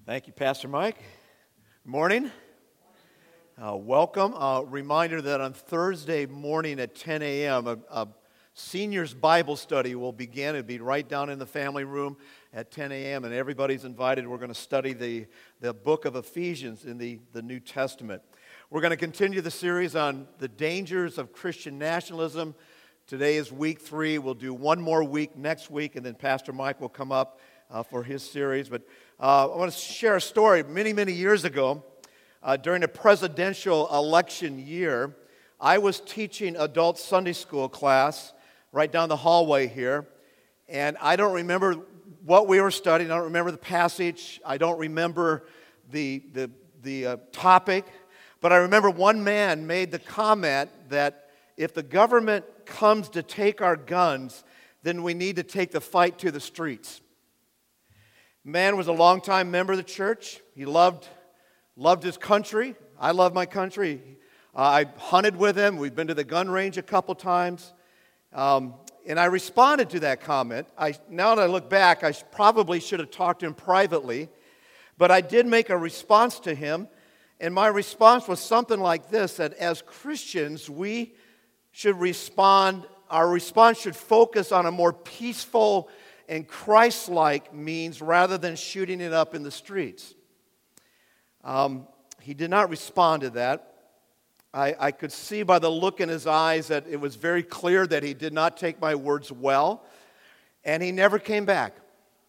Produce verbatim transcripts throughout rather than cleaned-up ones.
Thank you, Pastor Mike. Good morning. Uh, welcome. A uh, reminder that on Thursday morning at ten a.m., a, a seniors Bible study will begin. It'll be right down in the family room at ten a.m., and everybody's invited. We're going to study the, the book of Ephesians in the, the New Testament. We're going to continue the series on the dangers of Christian nationalism. Today is week three. We'll do one more week next week, and then Pastor Mike will come up uh, for his series. But uh, I want to share a story. Many, many years ago, uh, during a presidential election year, I was teaching adult Sunday school class right down the hallway here, and I don't remember what we were studying. I don't remember the passage. I don't remember the, the, the uh, topic, but I remember one man made the comment that if the government comes to take our guns, then we need to take the fight to the streets. Man was a longtime member of the church. He loved, loved his country. I love my country. Uh, I hunted with him. We've been to the gun range a couple times. Um, and I responded to that comment. I, now that I look back, I probably should have talked to him privately. But I did make a response to him. And my response was something like this, that as Christians, we should respond, our response should focus on a more peaceful and Christ-like means rather than shooting it up in the streets. Um, he did not respond to that. I, I could see by the look in his eyes that it was very clear that he did not take my words well, and he never came back.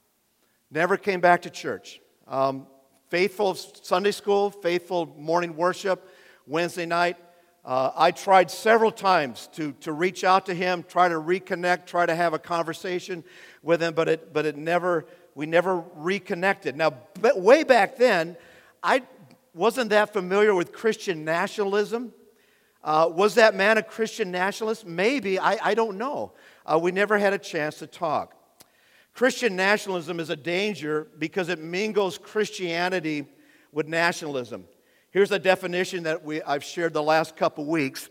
Never came back to church. Um, faithful Sunday school, faithful morning worship, Wednesday night. Uh, I tried several times to, to reach out to him, try to reconnect, try to have a conversation with him, but it but it never we never reconnected. Now, but way back then, I wasn't that familiar with Christian nationalism. Uh, was that man a Christian nationalist? Maybe, I, I don't know. Uh, we never had a chance to talk. Christian nationalism is a danger because it mingles Christianity with nationalism. Here's a definition that we, I've shared the last couple weeks.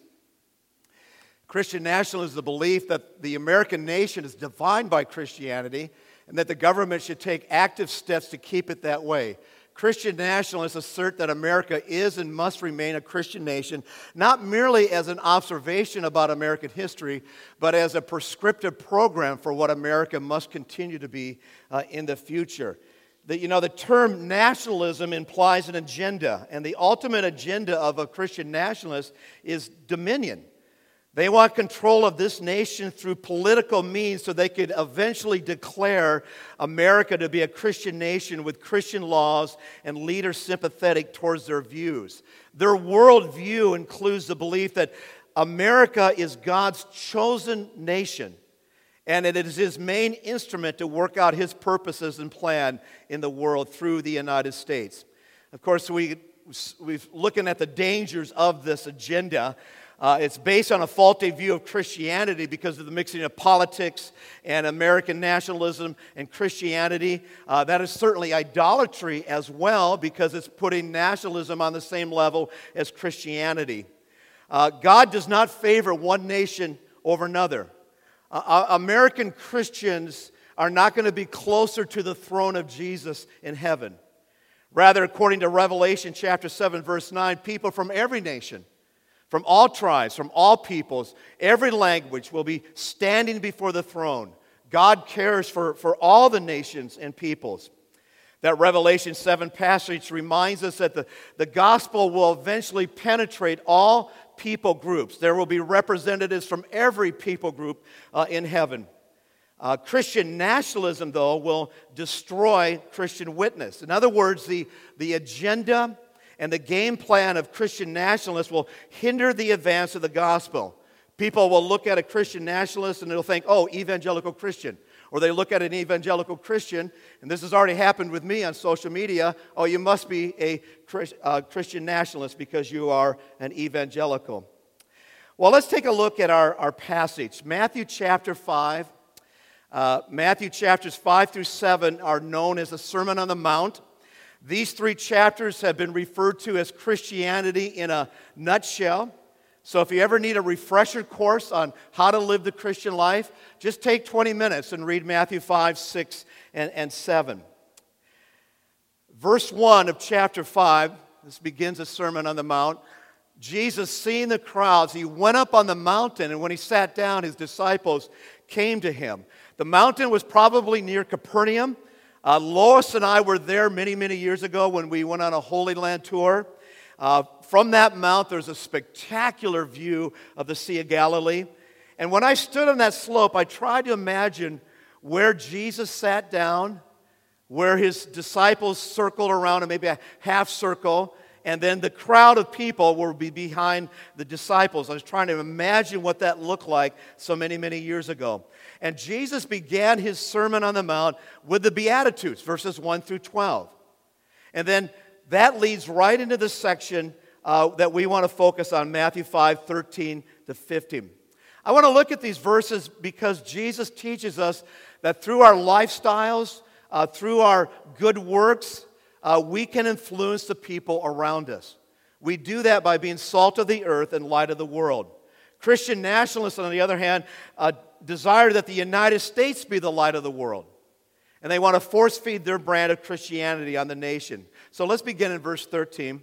Christian nationalism is the belief that the American nation is defined by Christianity and that the government should take active steps to keep it that way. Christian nationalists assert that America is and must remain a Christian nation, not merely as an observation about American history, but as a prescriptive program for what America must continue to be uh, in the future. The, you know, the term nationalism implies an agenda, and the ultimate agenda of a Christian nationalist is dominion. They want control of this nation through political means so they could eventually declare America to be a Christian nation with Christian laws and leaders sympathetic towards their views. Their worldview includes the belief that America is God's chosen nation, and it is His main instrument to work out His purposes and plan in the world through the United States. Of course, we, we're looking at the dangers of this agenda. Uh, it's based on a faulty view of Christianity because of the mixing of politics and American nationalism and Christianity. Uh, that is certainly idolatry as well because it's putting nationalism on the same level as Christianity. Uh, God does not favor one nation over another. Uh, American Christians are not going to be closer to the throne of Jesus in heaven. Rather, according to Revelation chapter seven, verse nine, people from every nation, from all tribes, from all peoples, every language will be standing before the throne. God cares for, for all the nations and peoples. That Revelation seven passage reminds us that the, the gospel will eventually penetrate all people groups. There will be representatives from every people group uh, in heaven. Uh, Christian nationalism, though, will destroy Christian witness. In other words, the, the agenda and the game plan of Christian nationalists will hinder the advance of the gospel. People will look at a Christian nationalist and they'll think, oh, evangelical Christian. Or they look at an evangelical Christian, and this has already happened with me on social media, oh, you must be a uh, Christian nationalist because you are an evangelical. Well, let's take a look at our, our passage. Matthew chapter five. Uh, Matthew chapters five through seven are known as the Sermon on the Mount. These three chapters have been referred to as Christianity in a nutshell. So if you ever need a refresher course on how to live the Christian life, just take twenty minutes and read Matthew five, six, and, and seven. Verse one of chapter five, this begins a Sermon on the Mount. Jesus, seeing the crowds, he went up on the mountain, and when he sat down, his disciples came to him. The mountain was probably near Capernaum. Uh, Lois and I were there many, many years ago when we went on a Holy Land tour. Uh, from that mount, there's a spectacular view of the Sea of Galilee. And when I stood on that slope, I tried to imagine where Jesus sat down, where his disciples circled around him, maybe a half circle, and then the crowd of people will be behind the disciples. I was trying to imagine what that looked like so many, many years ago. And Jesus began his Sermon on the Mount with the Beatitudes, verses one through twelve. And then that leads right into the section uh, that we want to focus on, Matthew five, thirteen to fifteen. I want to look at these verses because Jesus teaches us that through our lifestyles, uh, through our good works, uh, we can influence the people around us. We do that by being salt of the earth and light of the world. Christian nationalists, on the other hand, uh, desire that the United States be the light of the world. And they want to force feed their brand of Christianity on the nation. So let's begin in verse thirteen.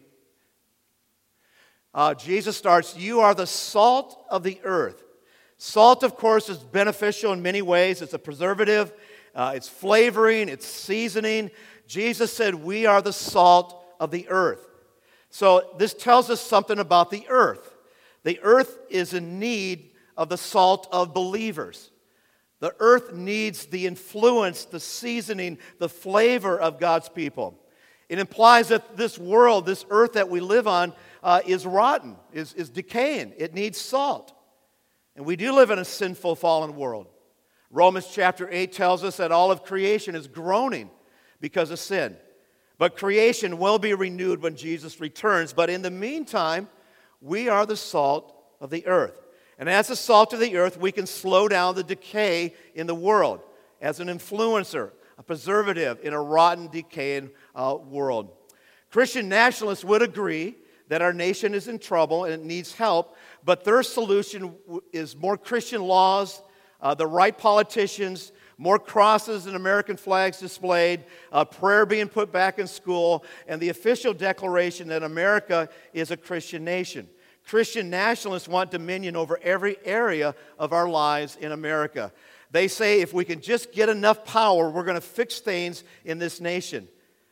Uh, Jesus starts, "You are the salt of the earth." Salt, of course, is beneficial in many ways. It's a preservative, uh, it's flavoring, it's seasoning. Jesus said, we are the salt of the earth. So this tells us something about the earth. The earth is in need of the salt of believers. The earth needs the influence, the seasoning, the flavor of God's people. It implies that this world, this earth that we live on, uh, is rotten, is, is decaying. It needs salt. And we do live in a sinful, fallen world. Romans chapter eight tells us that all of creation is groaning because of sin. But creation will be renewed when Jesus returns. But in the meantime, we are the salt of the earth. And as the salt of the earth, we can slow down the decay in the world as an influencer, a preservative in a rotten, decaying uh, world. Christian nationalists would agree that our nation is in trouble and it needs help, but their solution is more Christian laws, uh, the right politicians, more crosses and American flags displayed, uh, prayer being put back in school, and the official declaration that America is a Christian nation. Christian nationalists want dominion over every area of our lives in America. They say if we can just get enough power, we're going to fix things in this nation.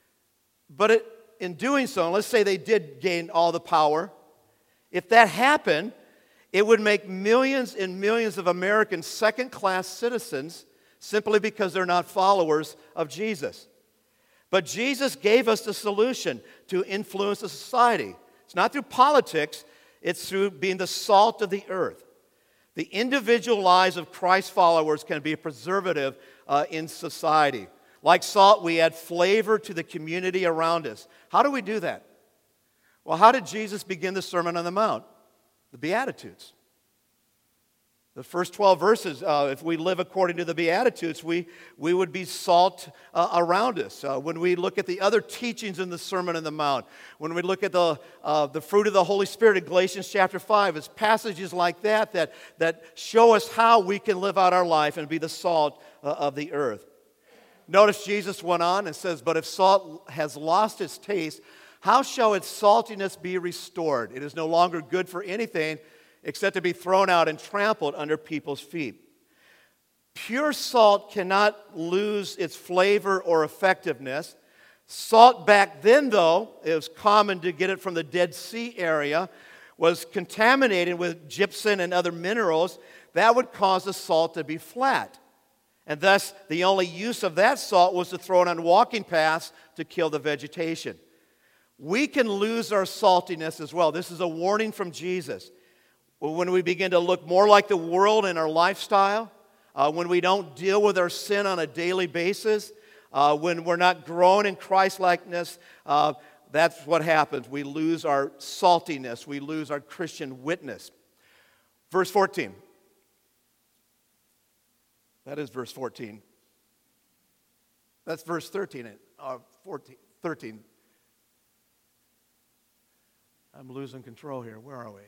But it, in doing so, and let's say they did gain all the power, if that happened, it would make millions and millions of Americans second-class citizens simply because they're not followers of Jesus. But Jesus gave us the solution to influence the society. It's not through politics, it's through being the salt of the earth. The individual lives of Christ followers can be a preservative uh, in society. Like salt, we add flavor to the community around us. How do we do that? Well, how did Jesus begin the Sermon on the Mount? The Beatitudes. The first twelve verses, uh, if we live according to the Beatitudes, we, we would be salt uh, around us. Uh, when we look at the other teachings in the Sermon on the Mount, when we look at the, uh, the fruit of the Holy Spirit in Galatians chapter five, it's passages like that, that that show us how we can live out our life and be the salt uh, of the earth. Notice Jesus went on and says, "But if salt has lost its taste, how shall its saltiness be restored? It is no longer good for anything except to be thrown out and trampled under people's feet." Pure salt cannot lose its flavor or effectiveness. Salt back then, though, it was common to get it from the Dead Sea area, was contaminated with gypsum and other minerals. That would cause the salt to be flat. And thus, the only use of that salt was to throw it on walking paths to kill the vegetation. We can lose our saltiness as well. This is a warning from Jesus. When we begin to look more like the world in our lifestyle, uh, when we don't deal with our sin on a daily basis, uh, when we're not growing in Christ-likeness, uh, that's what happens. We lose our saltiness. We lose our Christian witness. Verse fourteen. That is verse fourteen. That's verse thirteen. Uh, fourteen, thirteen. I'm losing control here. Where are we?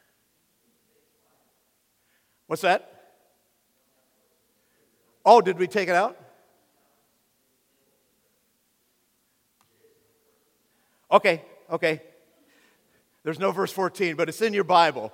What's that? Oh, did we take it out? Okay, okay. There's no verse fourteen, but it's in your Bible.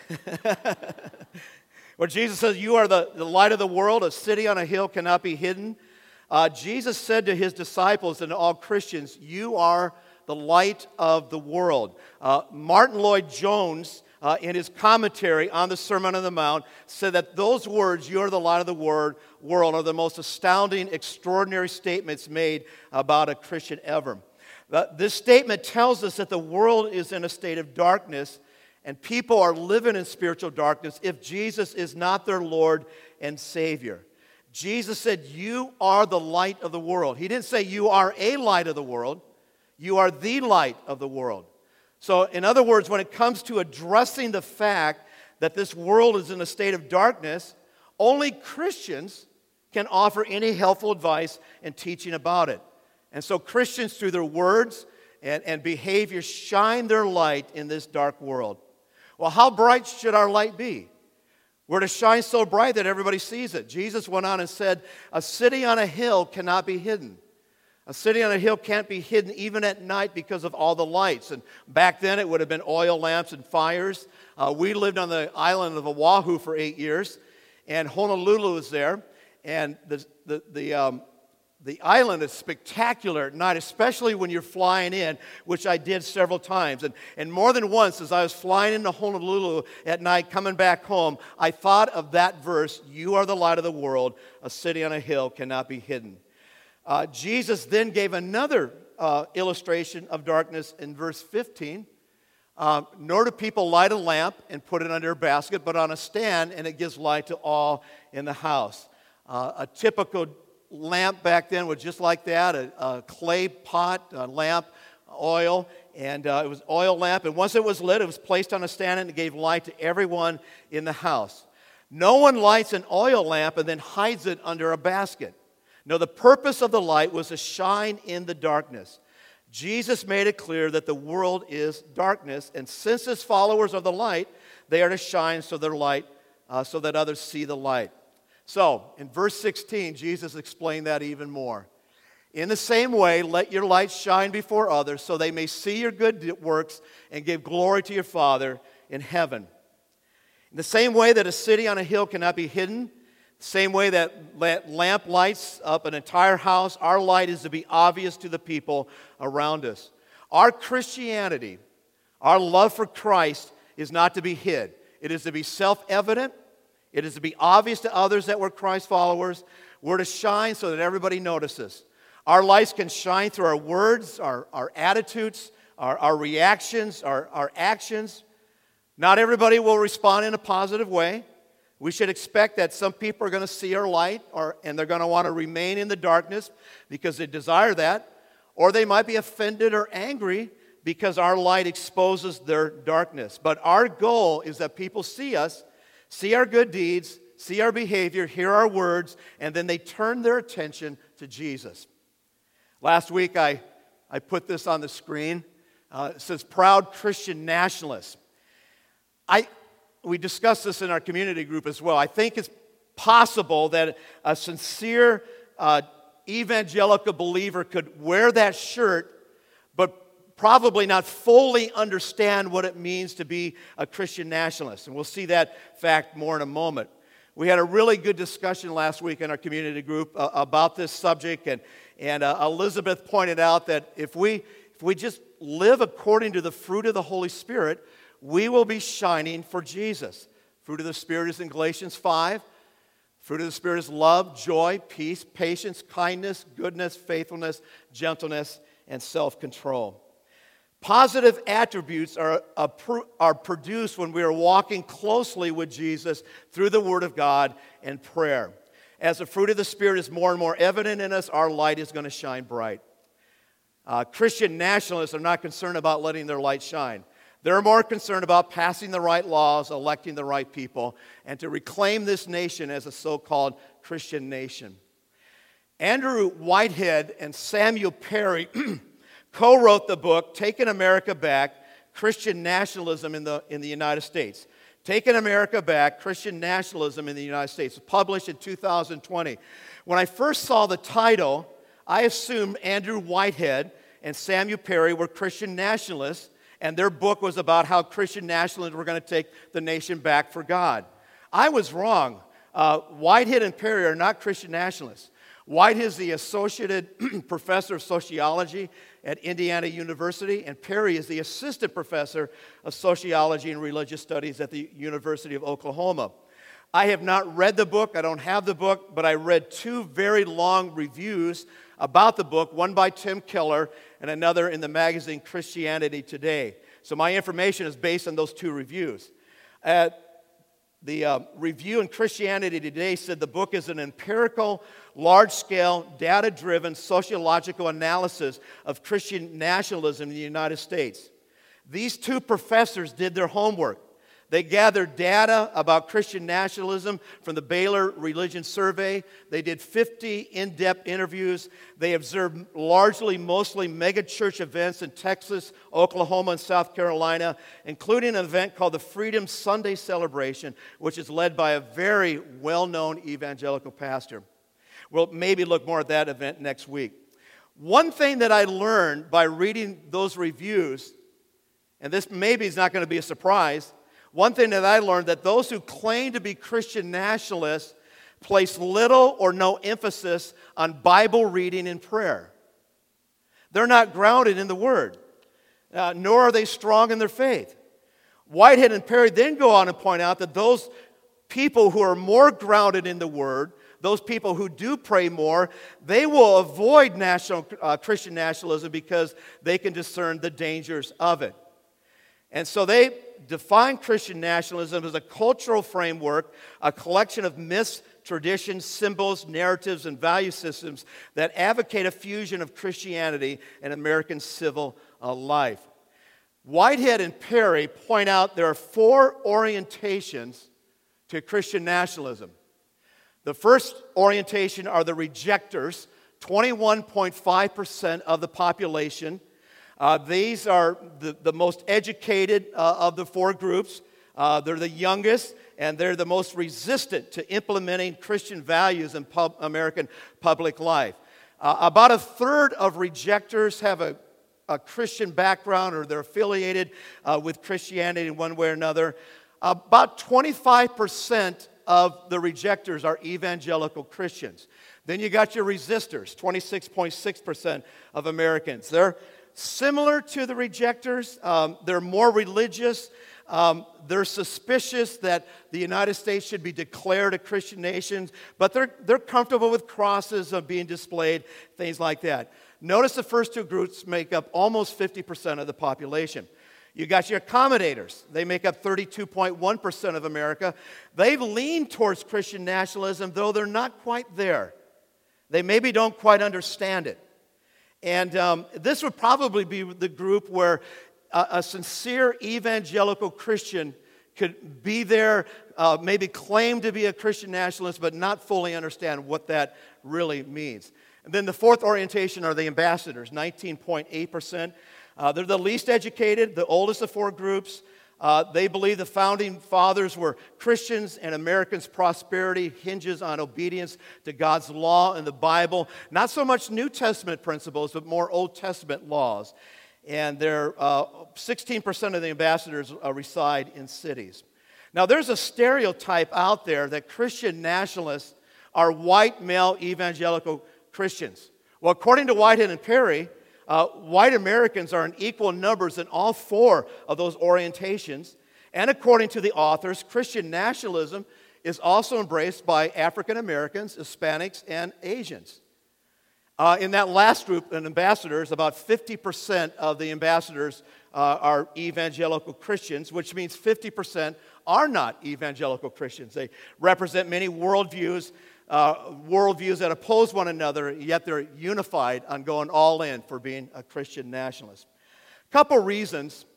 Where Jesus says, you are the, the light of the world. A city on a hill cannot be hidden. Uh, Jesus said to his disciples and to all Christians, you are the light of the world. Uh, Martin Lloyd-Jones, uh, in his commentary on the Sermon on the Mount, said that those words, you are the light of the word, world, are the most astounding, extraordinary statements made about a Christian ever. Uh, this statement tells us that the world is in a state of darkness, and people are living in spiritual darkness if Jesus is not their Lord and Savior. Jesus said, you are the light of the world. He didn't say you are a light of the world. You are the light of the world. So, in other words, when it comes to addressing the fact that this world is in a state of darkness, only Christians can offer any helpful advice and teaching about it. And so Christians, through their words and, and behavior, shine their light in this dark world. Well, how bright should our light be? We're to shine so bright that everybody sees it. Jesus went on and said, a city on a hill cannot be hidden. A city on a hill can't be hidden even at night because of all the lights. And back then it would have been oil lamps and fires. Uh, we lived on the island of Oahu for eight years, and Honolulu is there. And the, the, the um, The island is spectacular at night, especially when you're flying in, which I did several times. And, and more than once, as I was flying into Honolulu at night, coming back home, I thought of that verse, you are the light of the world, a city on a hill cannot be hidden. Uh, Jesus then gave another uh, illustration of darkness in verse fifteen. Um, nor do people light a lamp and put it under a basket, but on a stand, and it gives light to all in the house. Uh, a typical lamp back then was just like that, a, a clay pot, a lamp, oil, and uh, it was oil lamp. And once it was lit, it was placed on a stand and it gave light to everyone in the house. No one lights an oil lamp and then hides it under a basket. No, the purpose of the light was to shine in the darkness. Jesus made it clear that the world is darkness, and since as followers of the light, they are to shine so their light, uh, so that others see the light. So, in verse sixteen, Jesus explained that even more. In the same way, let your light shine before others so they may see your good works and give glory to your Father in heaven. In the same way that a city on a hill cannot be hidden, the same way that lamp lights up an entire house, our light is to be obvious to the people around us. Our Christianity, our love for Christ, is not to be hid. It is to be self-evident. It is to be obvious to others that we're Christ followers. We're to shine so that everybody notices. Our lights can shine through our words, our, our attitudes, our, our reactions, our, our actions. Not everybody will respond in a positive way. We should expect that some people are going to see our light, or, and they're going to want to remain in the darkness because they desire that. Or they might be offended or angry because our light exposes their darkness. But our goal is that people see us, see our good deeds, see our behavior, hear our words, and then they turn their attention to Jesus. Last week I, I put this on the screen. Uh, it says, proud Christian nationalists. I, we discussed this in our community group as well. I think it's possible that a sincere uh, evangelical believer could wear that shirt, but probably not fully understand what it means to be a Christian nationalist. And we'll see that fact more in a moment. We had a really good discussion last week in our community group uh, about this subject, and, and uh, Elizabeth pointed out that if we, if we just live according to the fruit of the Holy Spirit, we will be shining for Jesus. Fruit of the Spirit is in Galatians five. Fruit of the Spirit is love, joy, peace, patience, kindness, goodness, faithfulness, gentleness, and self-control. Positive attributes are, are produced when we are walking closely with Jesus through the Word of God and prayer. As the fruit of the Spirit is more and more evident in us, our light is going to shine bright. Uh, Christian nationalists are not concerned about letting their light shine. They're more concerned about passing the right laws, electing the right people, and to reclaim this nation as a so-called Christian nation. Andrew Whitehead and Samuel Perry co-wrote the book, Taking America Back, Christian Nationalism in the, in the United States. Taking America Back, Christian Nationalism in the United States. It was published in two thousand twenty. When I first saw the title, I assumed Andrew Whitehead and Samuel Perry were Christian nationalists, and their book was about how Christian nationalists were going to take the nation back for God. I was wrong. Uh, Whitehead and Perry are not Christian nationalists. Whitehead is the associate professor of sociology at Indiana University, and Perry is the assistant professor of sociology and religious studies at the University of Oklahoma. I have not read the book. I don't have the book, but I read two very long reviews about the book, one by Tim Keller and another in the magazine Christianity Today. So my information is based on those two reviews. Uh, the uh, review in Christianity Today said the book is an empirical, large-scale, data-driven sociological analysis of Christian nationalism in the United States. These two professors did their homework. They gathered data about Christian nationalism from the Baylor Religion Survey. They did fifty in-depth interviews. They observed largely, mostly megachurch events in Texas, Oklahoma, and South Carolina, including an event called the Freedom Sunday Celebration, which is led by a very well-known evangelical pastor. We'll maybe look more at that event next week. One thing that I learned by reading those reviews, and this maybe is not going to be a surprise, one thing that I learned, that those who claim to be Christian nationalists place little or no emphasis on Bible reading and prayer. They're not grounded in the Word, uh, nor are they strong in their faith. Whitehead and Perry then go on and point out that those people who are more grounded in the Word, those people who do pray more, they will avoid national, uh, Christian nationalism because they can discern the dangers of it. And so they define Christian nationalism as a cultural framework, a collection of myths, traditions, symbols, narratives, and value systems that advocate a fusion of Christianity and American civil uh, life. Whitehead and Perry point out there are four orientations to Christian nationalism. The first orientation are the rejectors, twenty-one point five percent of the population. Uh, these are the, the most educated uh, of the four groups. Uh, they're the youngest, and they're the most resistant to implementing Christian values in pub, American public life. Uh, about a third of rejectors have a, a Christian background, or they're affiliated uh, with Christianity in one way or another. About twenty-five percent of the rejectors are evangelical Christians. Then you got your resistors, twenty-six point six percent of Americans. They're similar to the rejectors. Um, they're more religious. Um, they're suspicious that the United States should be declared a Christian nation, but they're, they're comfortable with crosses of being displayed, things like that. Notice the first two groups make up almost fifty percent of the population. You got your accommodators. They make up thirty-two point one percent of America. They lean towards Christian nationalism, though they're not quite there. They maybe don't quite understand it. And um, this would probably be the group where a, a sincere evangelical Christian could be there, uh, maybe claim to be a Christian nationalist, but not fully understand what that really means. And then the fourth orientation are the ambassadors, nineteen point eight percent. Uh, they're the least educated, the oldest of four groups. Uh, they believe the founding fathers were Christians, and Americans' prosperity hinges on obedience to God's law and the Bible. Not so much New Testament principles, but more Old Testament laws. And they're, uh, sixteen percent of the ambassadors uh, reside in cities. Now, there's a stereotype out there that Christian nationalists are white male evangelical Christians. Well, according to Whitehead and Perry, Uh, white Americans are in equal numbers in all four of those orientations. And according to the authors, Christian nationalism is also embraced by African Americans, Hispanics, and Asians. Uh, in that last group, in ambassadors, about fifty percent of the ambassadors uh, are evangelical Christians, which means fifty percent are not evangelical Christians. They represent many worldviews, uh, worldviews that oppose one another, yet they're unified on going all in for being a Christian nationalist. A couple reasons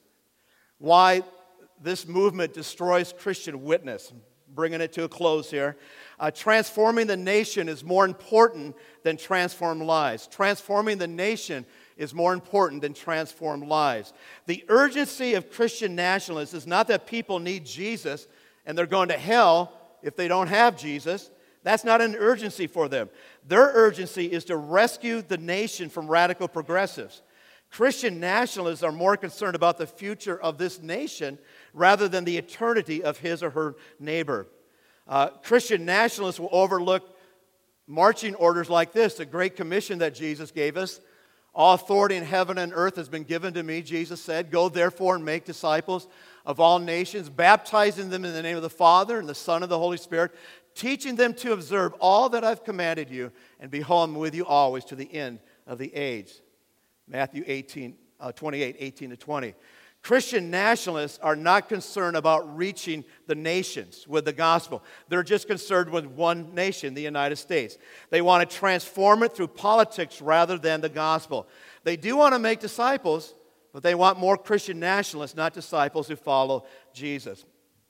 why this movement destroys Christian witness. Bringing it to a close here. Uh, transforming the nation is more important than transformed lives. Transforming the nation is more important than transformed lives. The urgency of Christian nationalists is not that people need Jesus and they're going to hell if they don't have Jesus. That's not an urgency for them. Their urgency is to rescue the nation from radical progressives, Christian nationalists are more concerned about the future of this nation rather than the eternity of his or her neighbor. Uh, Christian nationalists will overlook marching orders like this, the Great Commission that Jesus gave us. All authority in heaven and earth has been given to me, Jesus said. Go therefore and make disciples of all nations, baptizing them in the name of the Father and the Son and the Holy Spirit, teaching them to observe all that I've commanded you, and behold, I'm with you always to the end of the age. Matthew eighteen, uh, twenty-eight, eighteen to twenty. Christian nationalists are not concerned about reaching the nations with the gospel. They're just concerned with one nation, the United States. They want to transform it through politics rather than the gospel. They do want to make disciples, but they want more Christian nationalists, not disciples who follow Jesus.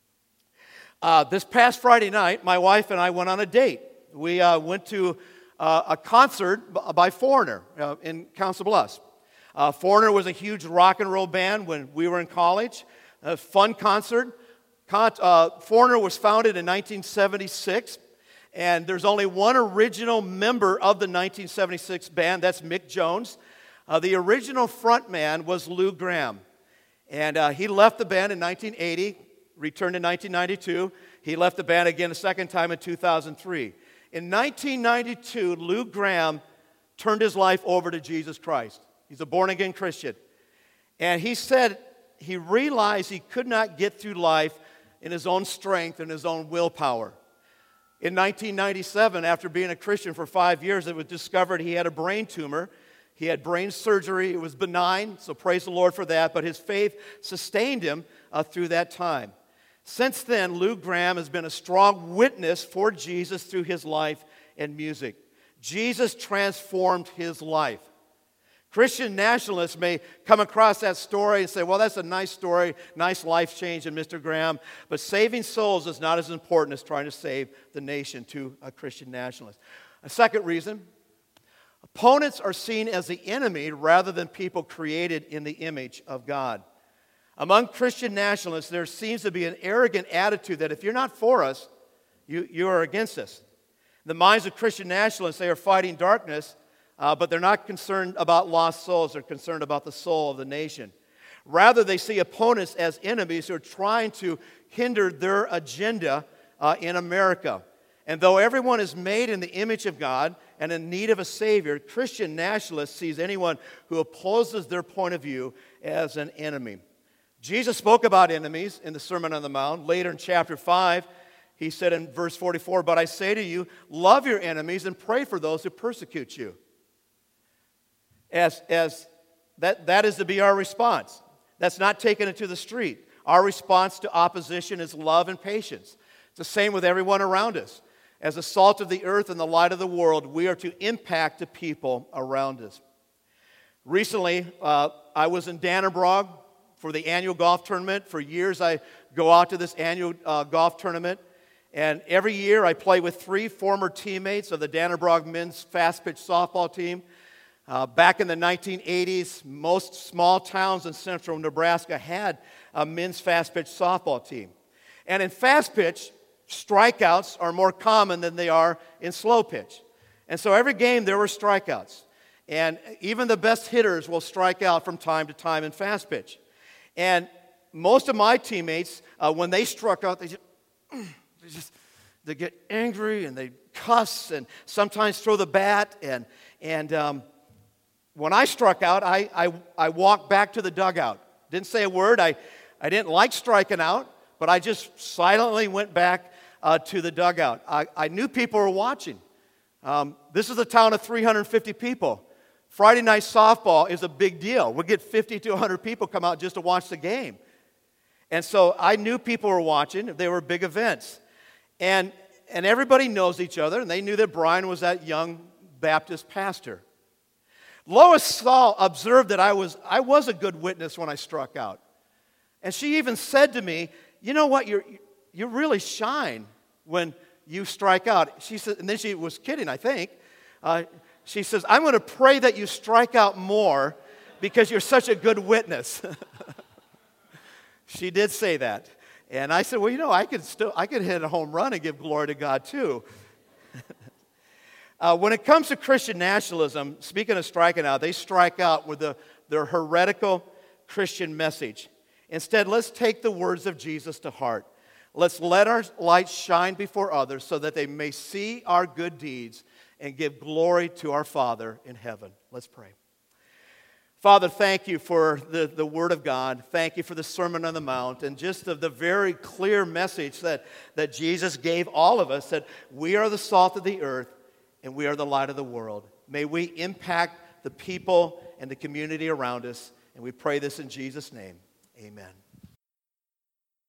Uh, this past Friday night, my wife and I went on a date. We uh, went to uh, a concert by Foreigner uh, in Council Bluffs. Uh, Foreigner was a huge rock and roll band when we were in college. A fun concert. Con- uh, Foreigner was founded in nineteen seventy-six, and there's only one original member of the nineteen seventy-six band. That's Mick Jones. Uh, the original frontman was Lou Gramm, and uh, he left the band in nineteen eighty, returned in nineteen ninety-two. He left the band again a second time in two thousand three. In nineteen ninety-two, Lou Gramm turned his life over to Jesus Christ. He's a born-again Christian. And he said he realized he could not get through life in his own strength and his own willpower. In nineteen ninety-seven, after being a Christian for five years, it was discovered he had a brain tumor. He had brain surgery. It was benign, so praise the Lord for that. But his faith sustained him uh, through that time. Since then, Lou Gramm has been a strong witness for Jesus through his life and music. Jesus transformed his life. Christian nationalists may come across that story and say, well, that's a nice story, nice life change in Mister Gramm, but saving souls is not as important as trying to save the nation to a Christian nationalist. A second reason, opponents are seen as the enemy rather than people created in the image of God. Among Christian nationalists, there seems to be an arrogant attitude that if you're not for us, you, you are against us. In the minds of Christian nationalists, they are fighting darkness, Uh, but they're not concerned about lost souls. They're concerned about the soul of the nation. Rather, they see opponents as enemies who are trying to hinder their agenda uh, in America. And though everyone is made in the image of God and in need of a Savior, Christian nationalists sees anyone who opposes their point of view as an enemy. Jesus spoke about enemies in the Sermon on the Mount. Later in chapter five, he said in verse forty-four, "But I say to you, love your enemies and pray for those who persecute you." As, as that, that is to be our response. That's not taking it to the street. Our response to opposition is love and patience. It's the same with everyone around us. As the salt of the earth and the light of the world, we are to impact the people around us. Recently, uh, I was in Dannebrog for the annual golf tournament. For years, I go out to this annual uh, golf tournament. And every year, I play with three former teammates of the Dannebrog men's fast-pitch softball team. Uh, back in the nineteen eighties, most small towns in central Nebraska had a men's fast-pitch softball team. And in fast-pitch, strikeouts are more common than they are in slow-pitch. And so every game there were strikeouts. And even the best hitters will strike out from time to time in fast-pitch. And most of my teammates, uh, when they struck out, they just, they just they get angry and they cuss and sometimes throw the bat. And, and um, when I struck out, I, I, I walked back to the dugout. Didn't say a word. I, I didn't like striking out, but I just silently went back uh, to the dugout. I, I knew people were watching. Um, this is a town of three hundred fifty people. Friday night softball is a big deal. We'll get fifty to one hundred people come out just to watch the game. And so I knew people were watching. They were big events. And, and everybody knows each other, and they knew that Brian was that young Baptist pastor. Lois Saul observed that I was, I was a good witness when I struck out. And she even said to me, you know what, you're, you really shine when you strike out. She said, and then she was kidding, I think. Uh, she says, I'm going to pray that you strike out more because you're such a good witness. She did say that. And I said, well, you know, I could still, I could hit a home run and give glory to God too. Uh, when it comes to Christian nationalism, speaking of striking out, they strike out with the their heretical Christian message. Instead, let's take the words of Jesus to heart. Let's let our light shine before others so that they may see our good deeds and give glory to our Father in heaven. Let's pray. Father, thank you for the, the Word of God. Thank you for the Sermon on the Mount and just of the very clear message that, that Jesus gave all of us, that we are the salt of the earth and we are the light of the world. May we impact the people and the community around us, and we pray this in Jesus' name. Amen.